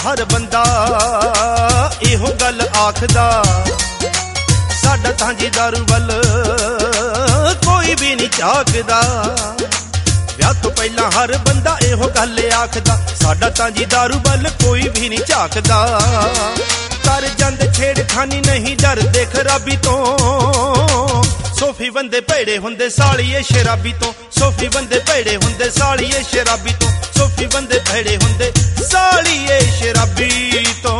हर बंदा इहो गल आखदा, साडा तां जी दारू वल कोई भी नहीं झाकदा। विआह तो पहला हर बंदा इहो गल आखदा, साडा तां जी दारू वल कोई भी नहीं झाकदा। कर जांदे छेड़खानी नहीं डरदे खराबी तो, सोफी बंदे भैड़े हुंदे सालिए शराबी तो, सोफी बंदे भैड़े हुंदे सालिए शराबी तो, सोफी बंदे भैड़े हुंदे सालिए शराबी तो।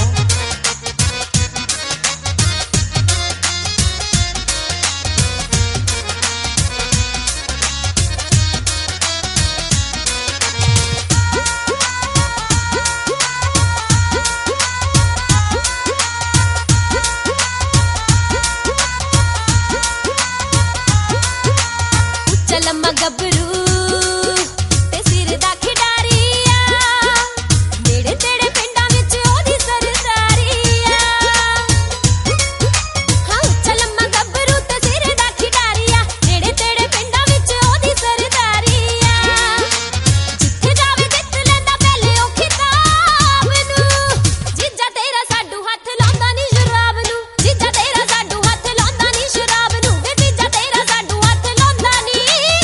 लम्मा गबरू ते सिर दा खिडारिया, नेड़े तेड़े पिंडां विच ओदी सरदारिया। हाँ उच्चा लम्मा गबरू ते सिर दा खिडारिया, नेड़े तेड़े पिंडां विच ओदी सरदारिया। जिथे जावे जित लैंदा पहले ओ खिताब नूं, जीजा तेरा साडू हत्थ लांदा नी शराब नूं, जीजा तेरा साडू हत्थ लांदा नी शराब नूं, वे जीजा तेरा साडू हत्थ लांदा नी।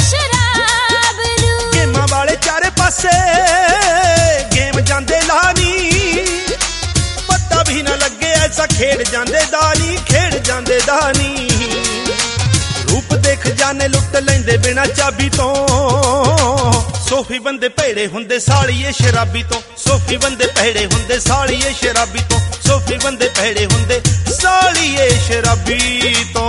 गेमां वाले चारे पासे गेम जांदे लानी, पता भी ना लगे ऐसा खेड़ जांदे दानी, खेड़ जांदे दानी। रूप देख जाने लुट लेंदे बिना चाबी तो, सोफी बंदे भैड़े हुंदे सालिए शराबी तो, सोफी बंदे भैड़े हुंदे सालिए शराबी तो, सोफी बंदे भैड़े हुंदे सालिए शराबी तो।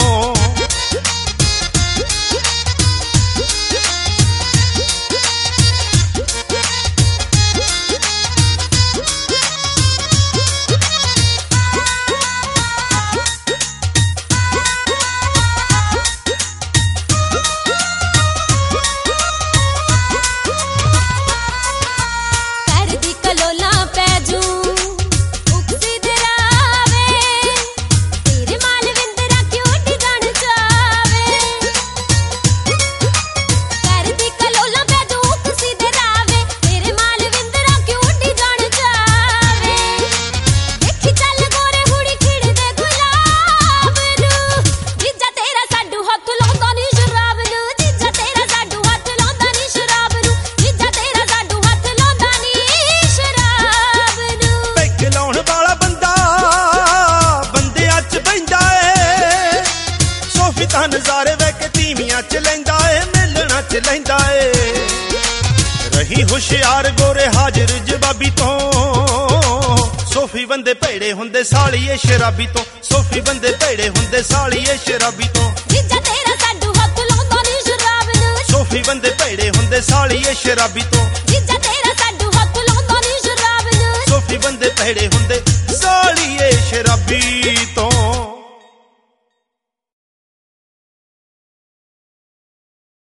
नजारे वैके धीमियां च लैंदा ए, मिलना च लैंदा ए। रही हुशियार गोरे हाजिर जवाबी तो, सोफी बंदे भैड़े हुंदे सालिए शराबी तो, सोफी बंदे भैड़े हुंदे सालिए शराबी तो। जीजा तेरा साडू हत्थ लांदा नी शराब नूं, सोफी बंदे भैड़े हुंदे सालिए शराबी तो, जीजा तेरा साडू हत्थ लांदा नी शराब नूं, सोफी बंदे भैड़े हुंदे